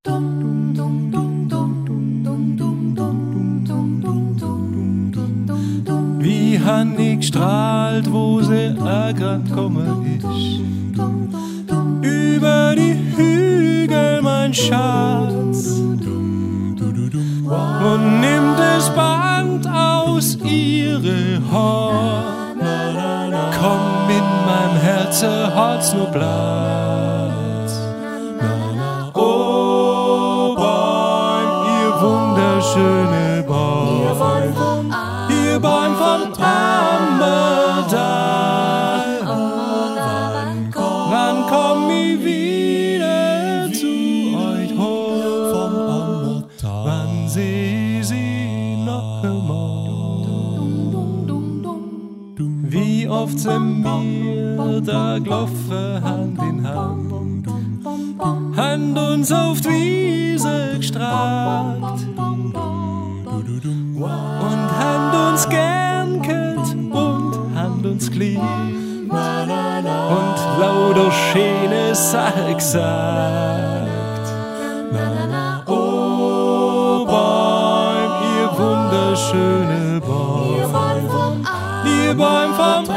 Wie han ich strahlt, wo sie grad komme ich. Über die Hügel, mein Schatz. Und nimmt das Band aus ihre Hand. Komm, in meinem Herzen hat's nur Platz. Oh, Bäum, ihr wunderschöne Bäum, ihr Bäum vom Ammertal. Wann komm ich wieder zu euch hoch? Vom Ammertal. Wann seh sie noch einmal? Wie oft sind wir da gelaufen, Hand in Hand, Hand uns auf die Wiese gestreckt und Hand uns gern kennt und Hand uns geliebt und lauter schöne Sachen gesagt. Oh, Bäum, ihr wunderschöne Bäum, ihr Bäum vom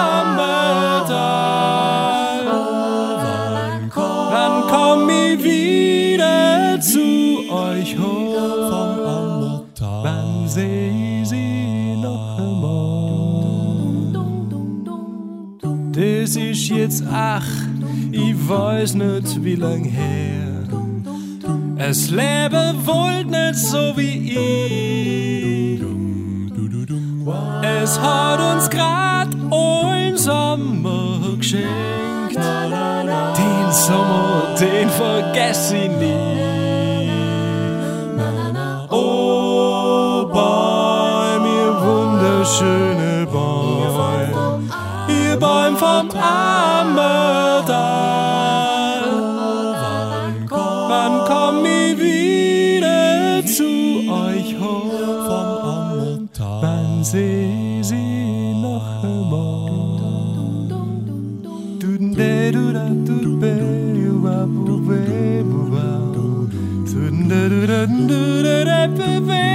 Ammertal. Wann komm ich wieder zu euch hoch? Vom Ammertal. Wann seh ich sie noch einmal? Das ist jetzt ich weiß nicht wie lang her. Es Leben wollt nicht so wie ich. Es hat uns grad ein Sommer geschenkt. Den Sommer, den vergess ich nie. Oh, Bäum, ihr wunderschöne Bäum, ihr Bäum vom Ammertal. Wann komm ich wieder zu euch hoch? Vom Ammertal. Wann seh sie noch einmal? Du